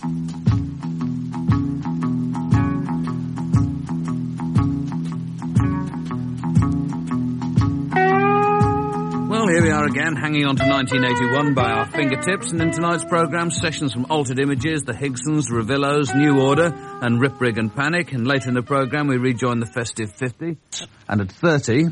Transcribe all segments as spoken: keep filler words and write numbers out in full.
Here we are again, hanging on to nineteen eighty-one by our fingertips, and in tonight's programme, sessions from Altered Images, the Higsons, Revillos, New Order, and Rip, Rig and Panic, and later in the programme we rejoin the festive fifty, and at thirty...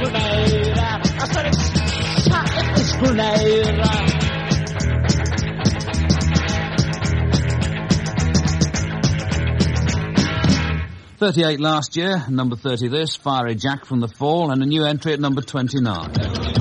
grenade. I said it's shot this grenade. thirty-eight last year, number thirty this, Fiery Jack from the Fall, and a new entry at number twenty-nine.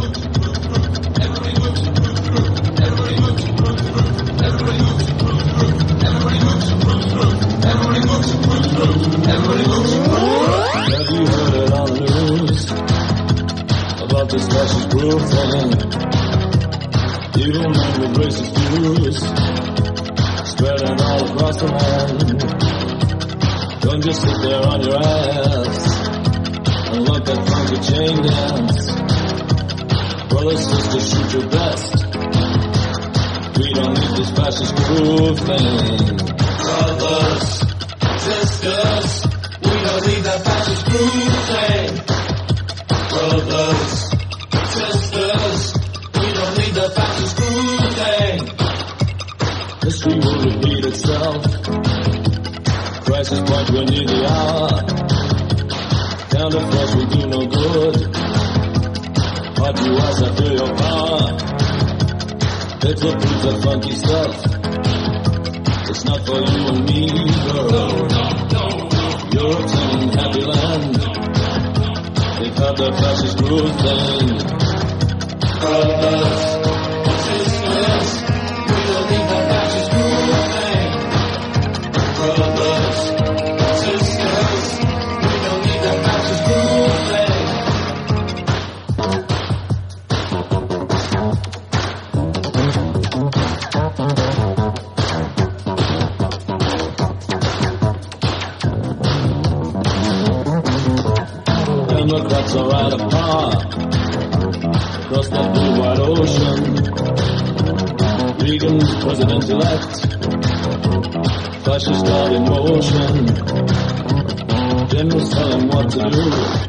Have you heard it on the news about this fascist group thing? Evil men with racist views spreading all across the land. Don't just sit there on your ass and let that funky chain dance. Brothers, sisters, shoot your best. We don't need this fascist groove thing. Brothers, sisters, we don't need that fascist groove thing. Brothers, sisters, we don't need that fascist groove thing. History will repeat itself. Crisis point, we're near the hour. Counterforce will do no good. Hard to us, I feel your power. Hitler proves that funky stuff. It's not for you and me, girl. No, no, no, no. Europe's an happy land. They've had their fascist groove thing. Brothers, sisters, we don't need that fascist groove thing. Brothers, sisters, we don't need that fascist groove thing. Democrats are out of power across that blue wide ocean. Reagan's president-elect, fascist out in motion. Generals tell him what to do.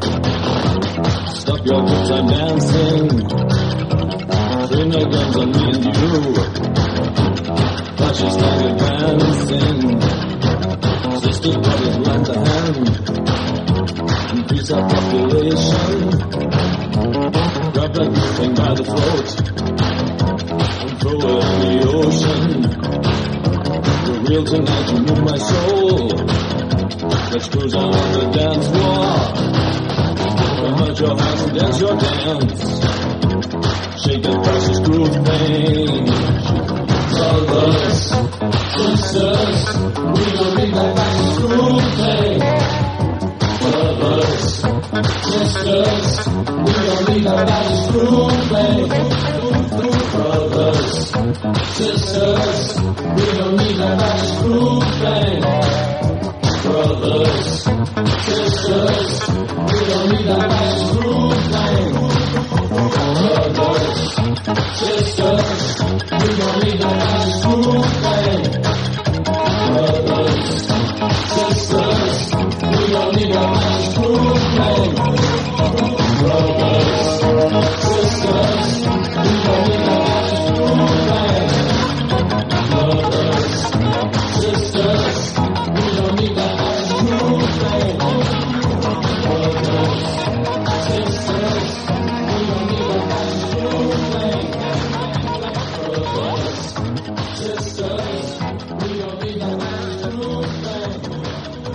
Stop your good time dancing. Train your guns on me and you. Fascist flag advancing. Sisters, brothers, lend a hand. Increase our population. Grab that thing by the throat and throw it in the ocean. We're real tonight, you move my soul. Let's cruise on the dance floor. Come out your house and dance your dance. Shake that fascist groove thing. Brothers, sisters, we don't need that fascist groove thing. Brothers, sisters, we don't need that fascist groove thing. Brothers, sisters, we don't need that fascist groove thing. Brothers, sisters, we don't need that fascist groove thing. Brothers, sisters, we don't need that fascist groove thing. Brothers, sisters, we don't need that fascist groove thing. Brothers, sisters, we don't need that fascist groove thing. Brothers, sisters, we don't need that fascist groove thing. Brothers, sisters, we don't need that fascist groove thing. Brothers, sisters, we don't need that fascist groove thing.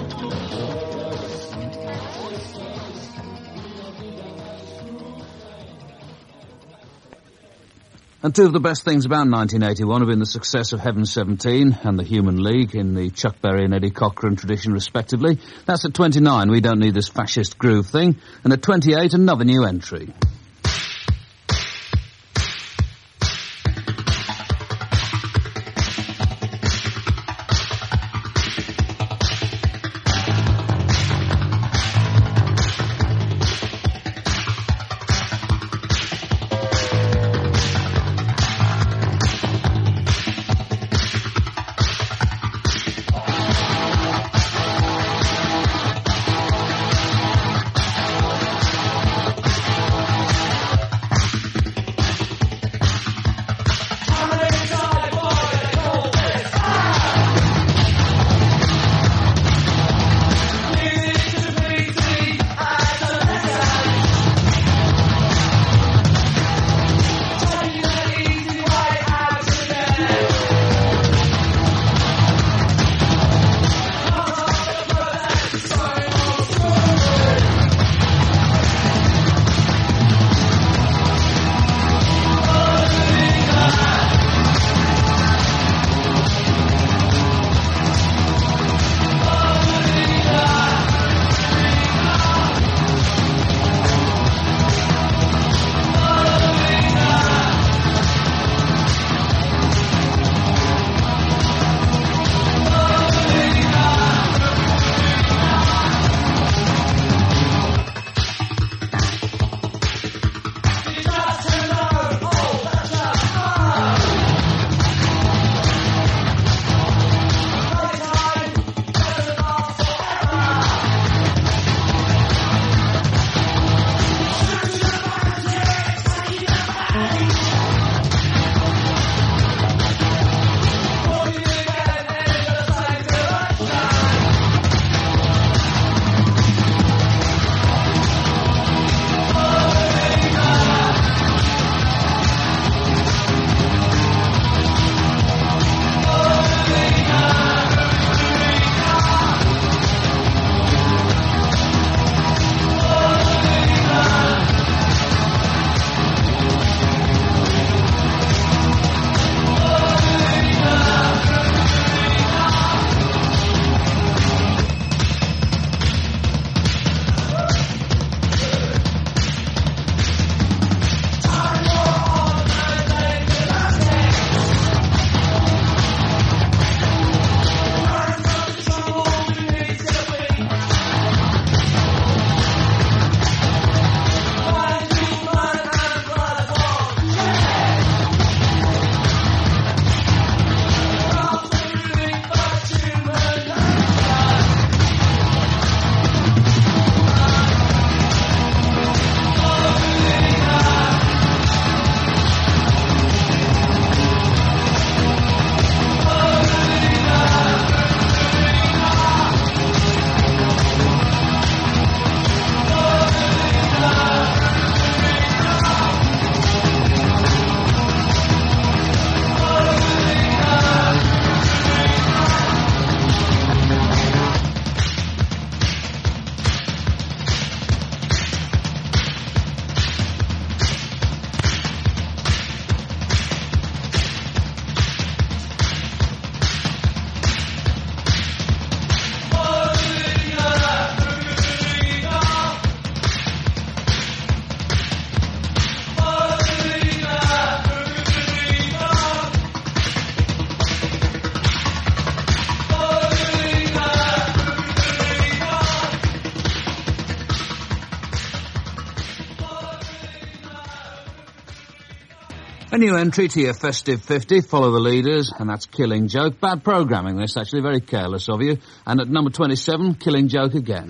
And two of the best things about nineteen eighty-one have been the success of Heaven seventeen and the Human League in the Chuck Berry and Eddie Cochran tradition, respectively. That's at twenty-nine, We Don't Need This Fascist Groove Thing. And at twenty-eight, another new entry. A new entry to your festive fifty, Follow the Leaders, and that's Killing Joke. Bad programming this, actually, very careless of you. And at number twenty-seven, Killing Joke again.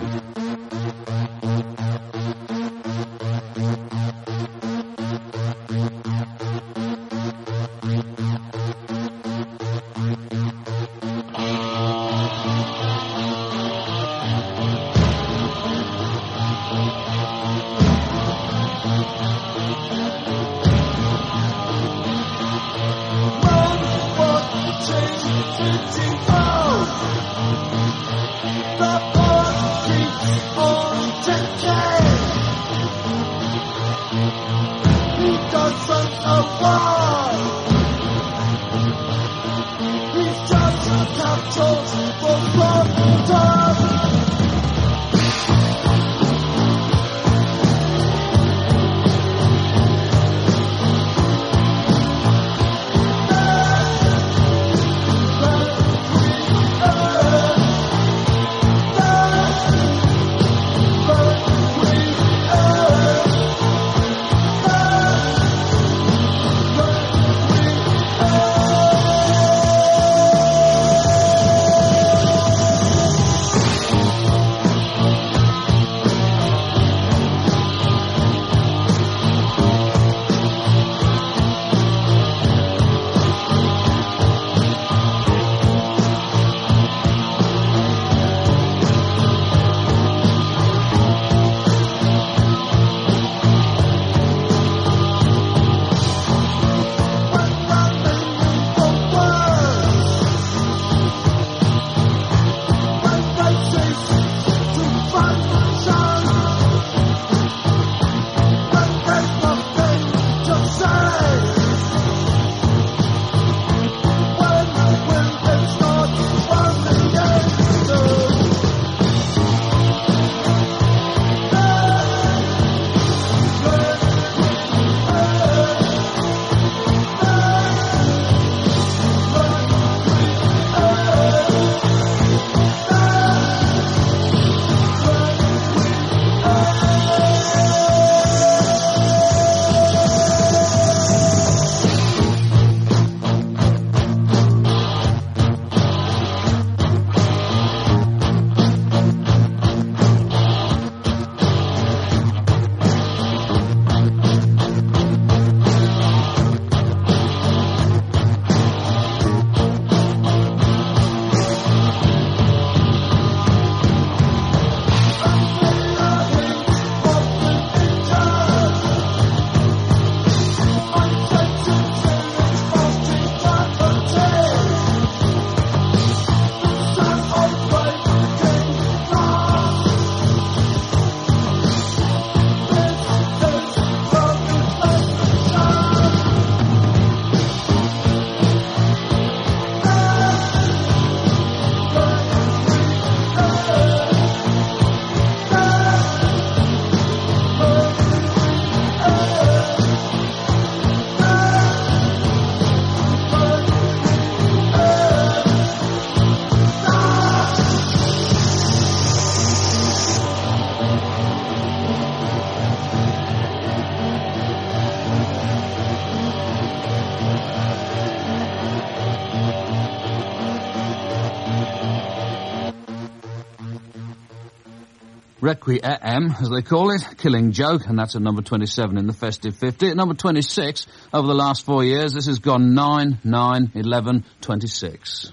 Requiem, as they call it, Killing Joke, and that's at number twenty-seven in the Festive fifty. At number twenty-six, over the last four years, this has gone nine, nine, eleven, twenty-six.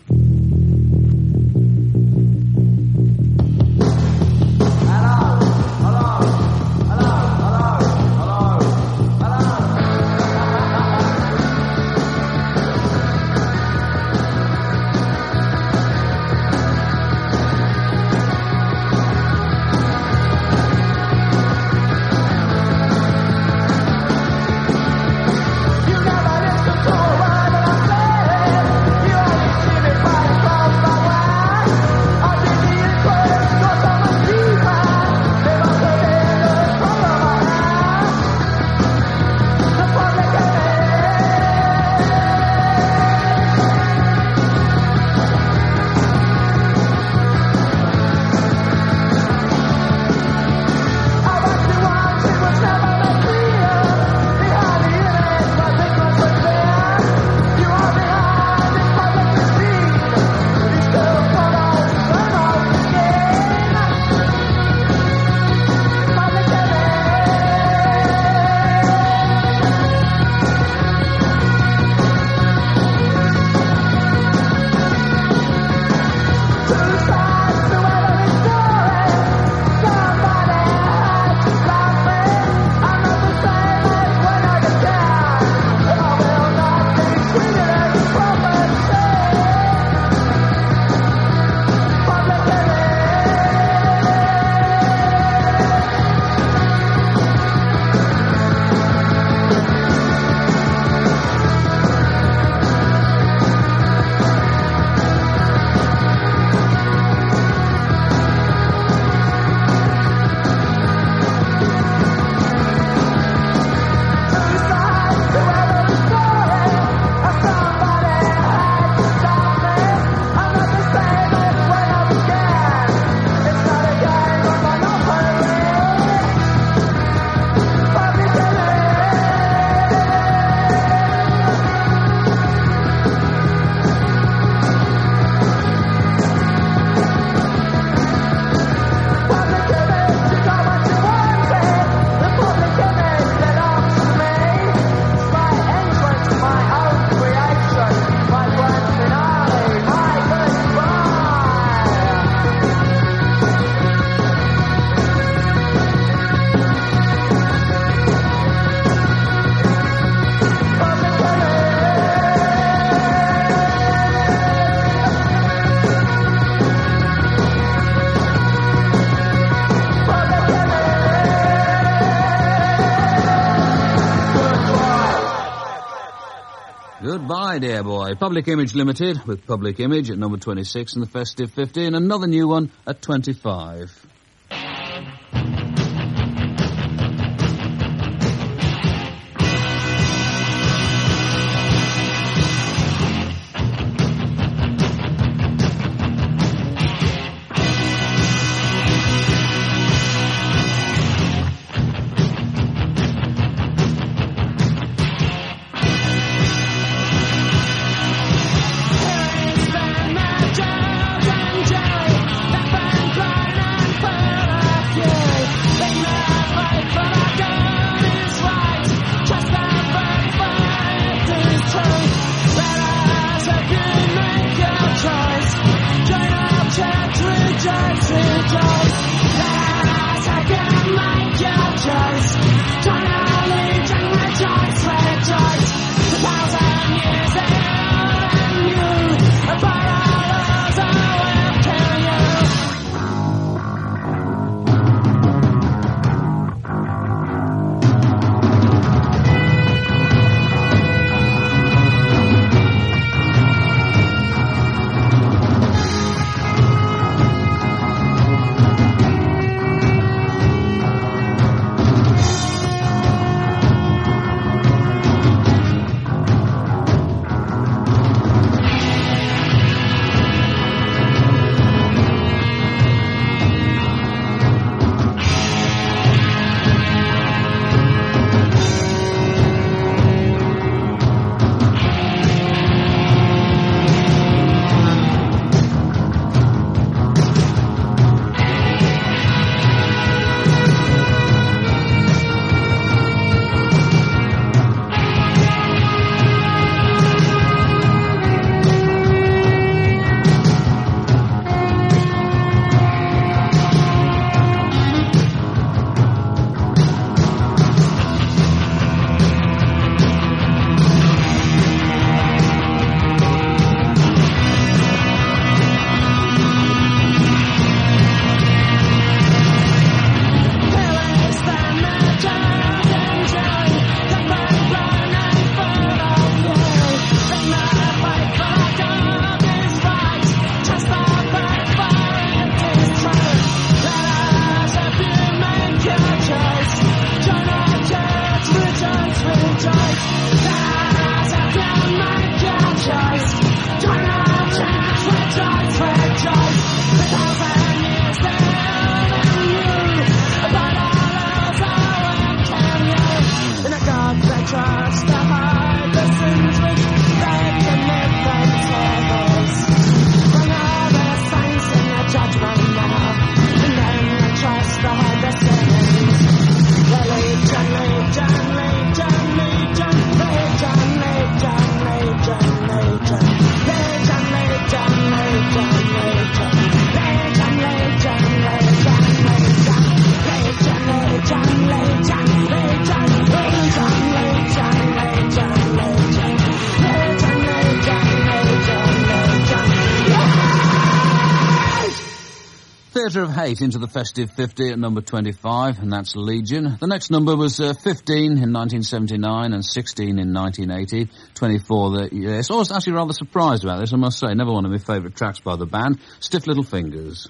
You My Dear Boy. Public Image Limited with Public Image at number twenty-six in the Festive fifty, and another new one at twenty-five. Theatre of Hate into the Festive fifty at number twenty-five, and that's Legion. The next number was uh, fifteen in nineteen seventy-nine and sixteen in nineteen eighty, twenty-four the yes. I was actually rather surprised about this, I must say. Never one of my favourite tracks by the band. Stiff Little Fingers.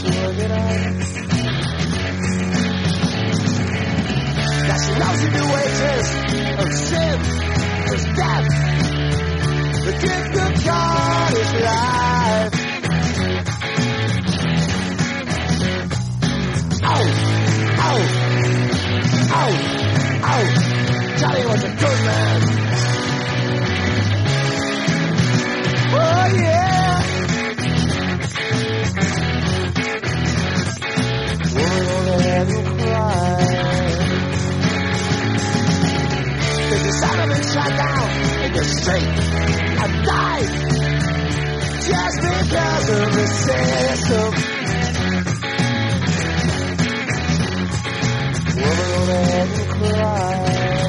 to work it out. Now she loves to be waitress of sin, of death. The gift of God is life. Oh, oh, oh, oh. Johnny was a good man. Oh yeah. Woman on the head will cry. They decided to shut down in the street and died just because of the system. Woman on the head will cry.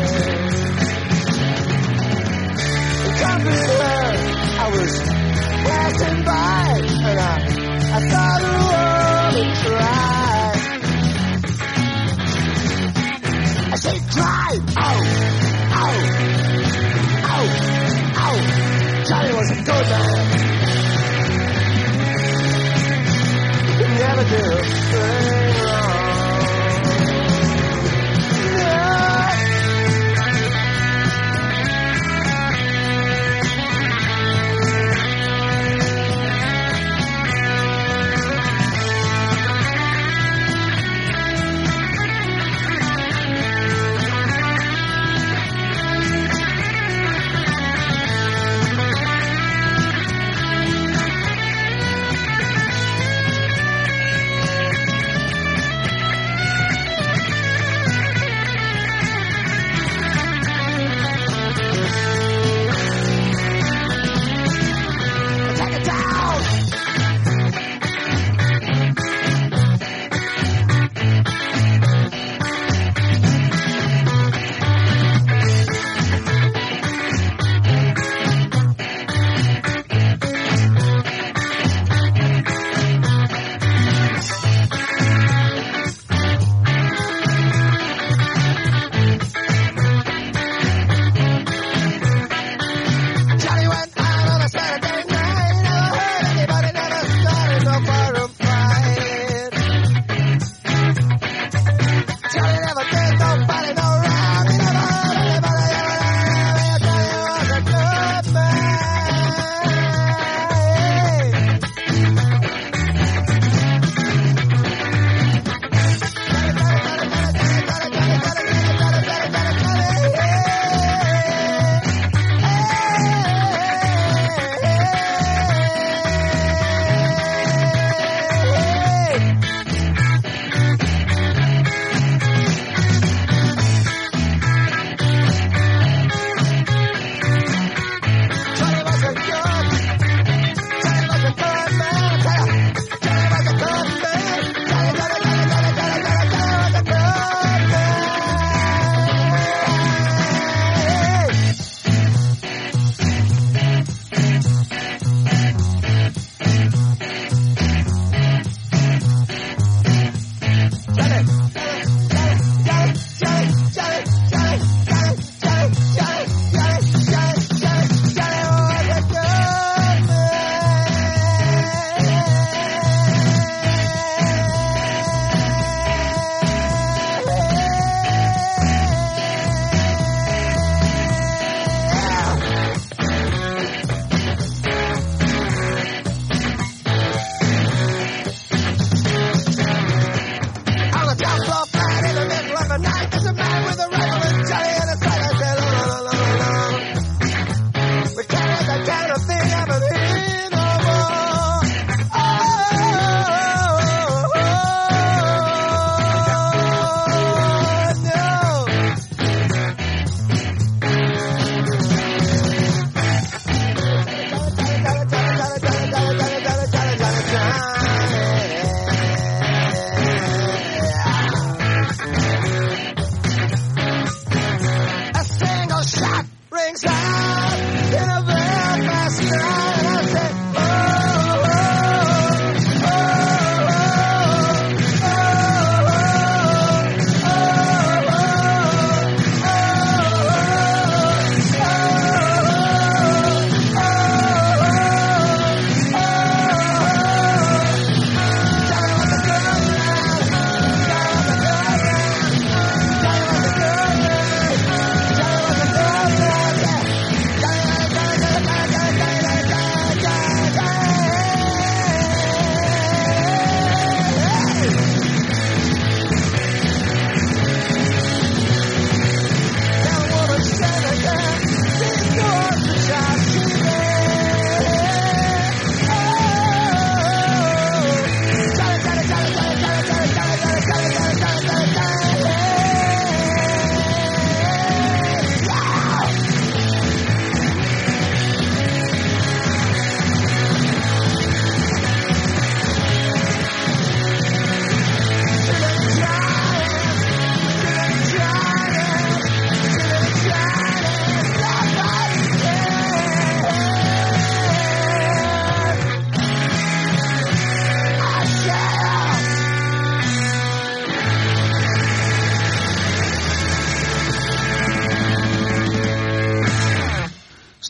And comforted her, I was passing by, and I, I thought the world would try. I said, cry! Oh! Oh! Oh! Oh! Johnny was a good man. He never did a thing wrong.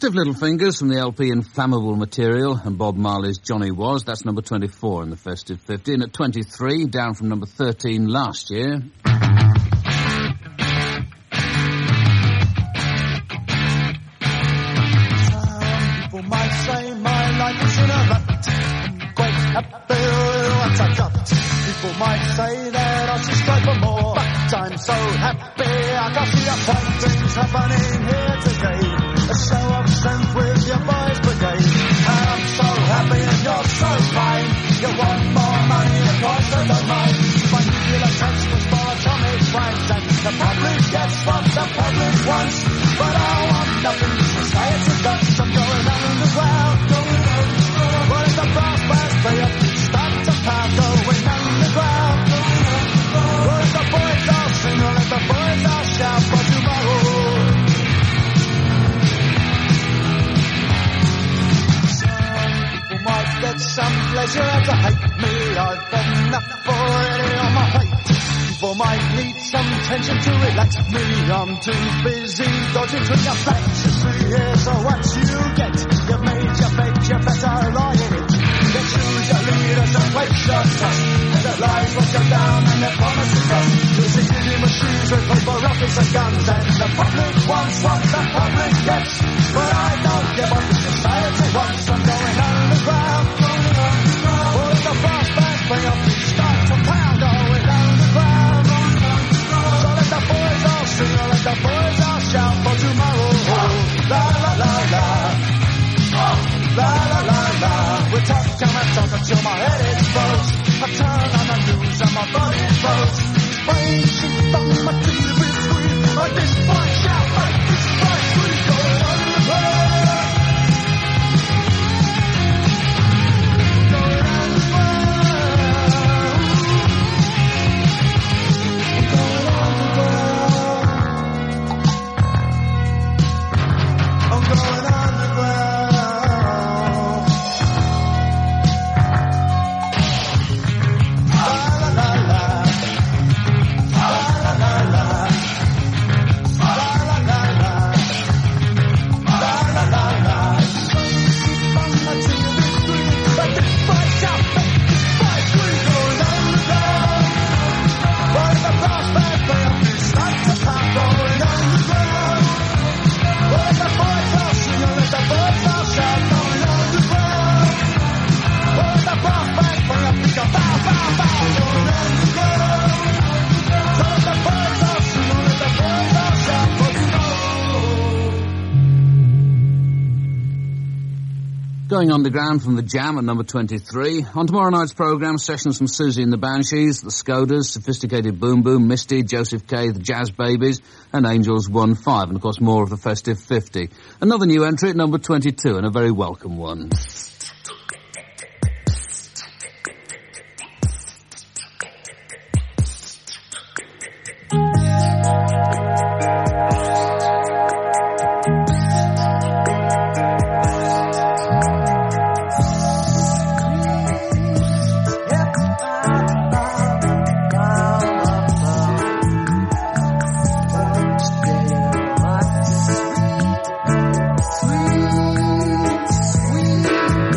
Stiff Little Fingers from the L P Inflammable Material and Bob Marley's Johnny Was. That's number twenty-four in the Festive fifty. And at twenty-three, down from number thirteen last year. People might say my life is in a rut. I'm quite happy with what I got. People might say that I should strive for more, but I'm so happy I can see a fun things happening here today. A show of strength with your boys brigade. And I'm so happy and you're so fine. You want more money, of course I don't mind. My nuclear transfers for atomic crimes, and the public gets what the public wants. But I want nothing, society does. I'm going underground, going underground. What is the brass band play up? Start to pound, going underground. What is the boys all sing, or let the boys all shout for tomorrow? Might get some pleasure out to hate me. I've got enough already on my plate. People might need some tension to relax me. I'm too busy dodging through your flags. Here's what you get. You made your bed, you better lie in it. You choose your leaders and place your trust. The lies will go down and the promises us. You see giving machines with paper, rockets and guns. And the public wants what the public gets. But I don't give what the society wants. I'm going underground. All of the brass bands bring up, start to pound. Going underground. So let the boys all sing, or let the boys all shout for tomorrow. La la la la. La la la la. We're talking and talking till my head explodes. I turn on the news and my body explodes. Brains shoot on my T V screen. Like this boy shout, like this boy scream. Going underground. Going underground. Going underground. I'm going underground. Going underground from the Jam at number twenty-three. On tomorrow night's programme, sessions from Susie and the Banshees, the Skodas, Sophisticated Boom Boom, Misty, Joseph K, the Jazz Babies, and Angels one five, and of course more of the Festive fifty. Another new entry at number twenty-two, and a very welcome one. Sweet, sweet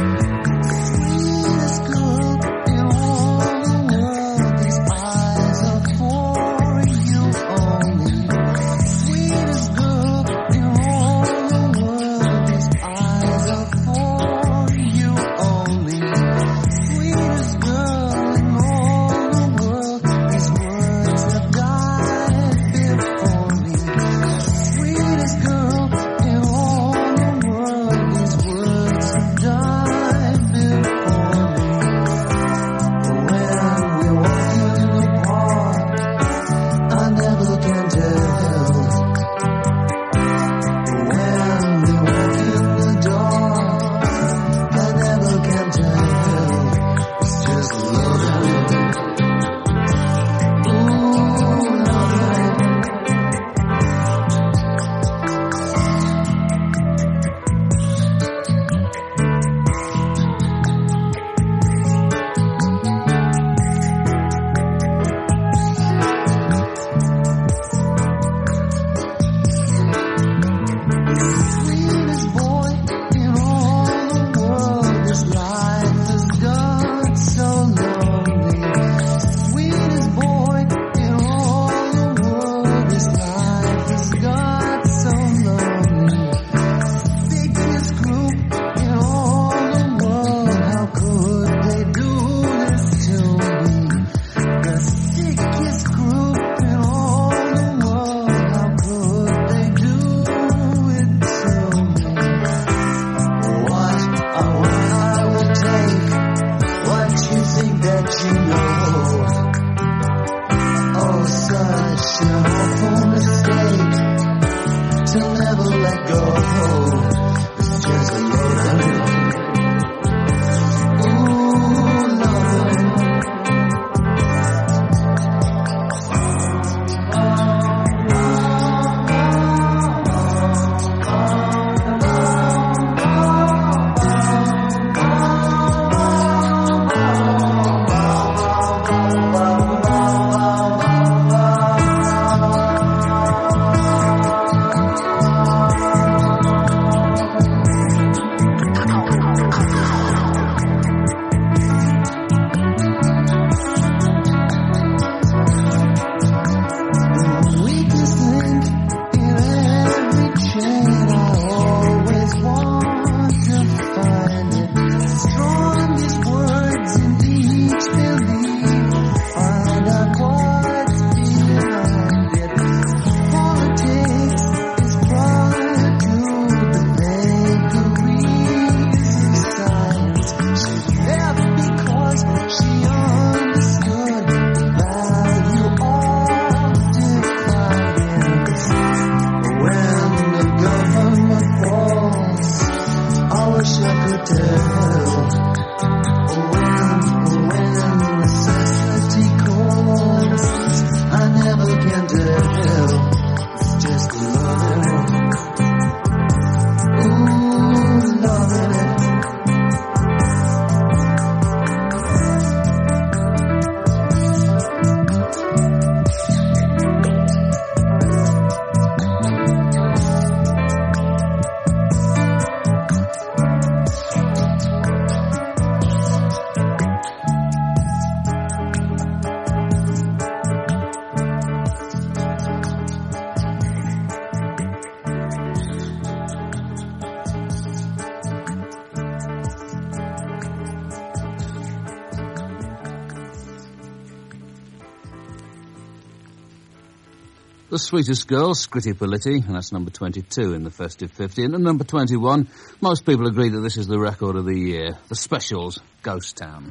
I could tell. When, when necessity calls, I never can tell. It's just loving it. Ooh, loving it. The Sweetest Girl, Scritti Politti, and that's number twenty-two in the Festive fifty. And at number twenty-one, most people agree that this is the record of the year. The Specials, Ghost Town.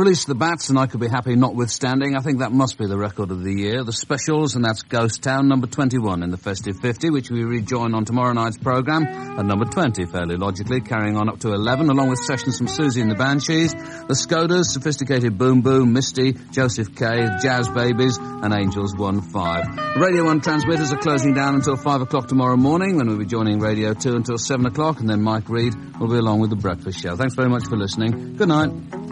Release the Bats and I Could Be Happy Notwithstanding. I think that must be the record of the year. The Specials, and that's Ghost Town, number twenty-one in the Festive fifty, which we rejoin on tomorrow night's programme, at number twenty, fairly logically, carrying on up to eleven, along with sessions from Susie and the Banshees, the Skodas, Sophisticated Boom Boom, Misty, Joseph K, Jazz Babies, and Angels one five. Radio one transmitters are closing down until five o'clock tomorrow morning, when we'll be joining Radio two until seven o'clock, and then Mike Reed will be along with The Breakfast Show. Thanks very much for listening. Good night.